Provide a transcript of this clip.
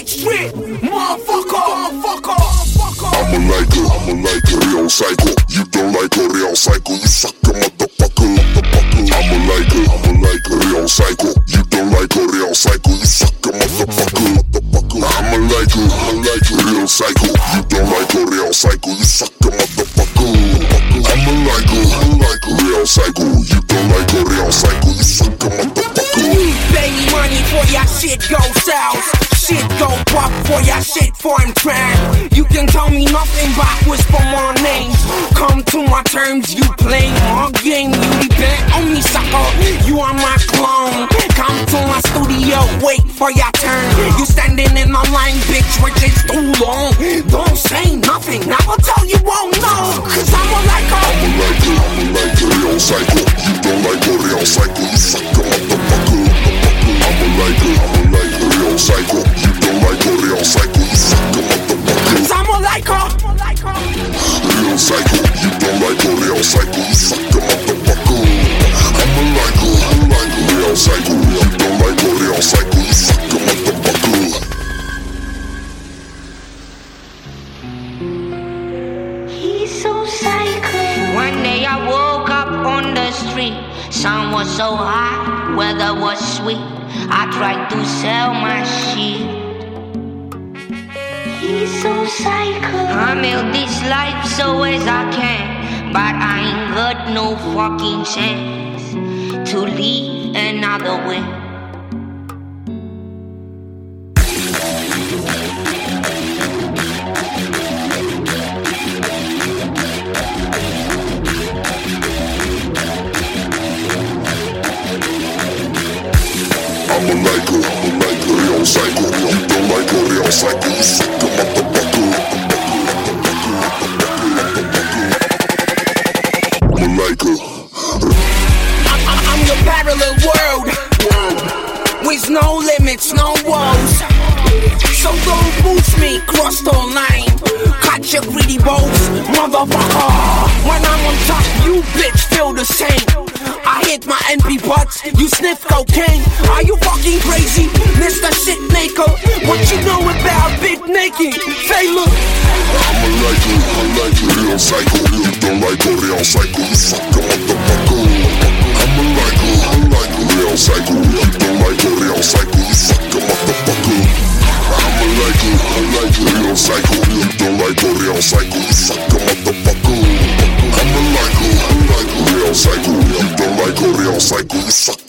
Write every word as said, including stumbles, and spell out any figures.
street, motherfucker, motherfucker, motherfucker. I'm a like a, I'm a like a real psycho. You don't like a real psycho, you suck a motherfucker, motherfucker. I'm a like a, I'm a like a real psycho. You don't like a real psycho, you suck a motherfucker, motherfucker. I'm a like a, I'm a like a real psycho. You don't like a real psycho, you suck a motherfucker, motherfucker. I'm a like a, I'm a like a real psycho. You don't like a real psycho, you suck a motherfucker. Pay me money for your shit go south. Shit go pop for your shit foreign track. You can tell me nothing but whisper my names. Come to my terms, you play my game. You depend on me, sucker. You are my clone. Come to my studio, wait for your turn. You standing in the line, bitch, which is too long. Don't say nothing, I will tell you won't know. Cause I'm a like a, I'm a like a, I'm a like a real psycho. You don't like a real psycho, you suck a motherfucker, motherfucker. I'm a like a, I'm a like a real psycho. You don't like a real psycho, you suck a motherfucker. cause I'm a like a, real psycho. You don't like a real psycho, you suck a motherfucker. I'm a like a, I'm a like a real psycho. You don't like a real psycho, you suck a motherfucker. He's so psycho. One day I woke up on the street. Sun was so hot, weather was sweet. I tried to sell my shit. He's so psycho. I milk this life so as I can, but I ain't got no fucking chance to leave another way. I'm a like a, I'm a like a real psycho. You don't like a real psycho, you suck a motherfucker. I'm a like a. I'm, I'm, I'm your parallel world, with no limits, no walls. So don't boost me, cross the line. Catch your greedy balls, motherfucker. When I'm on top, you bitch feel the same. I hit my N P butts, you sniff cocaine. Are you fucking crazy, Mister Shit Maker? What you know about big naked failure? I'm a like a, I'm like a real psycho. You don't like a real psycho, you suck a motherfucker. I'm a like a, I'm like a real psycho. You don't like a real psycho, you suck a motherfucker. I'm a like a, I'm like a real psycho. You don't like a real psycho, you suck a motherfucker. I'm a like a, I'm like a real psycho. You don't like a real psycho, you suck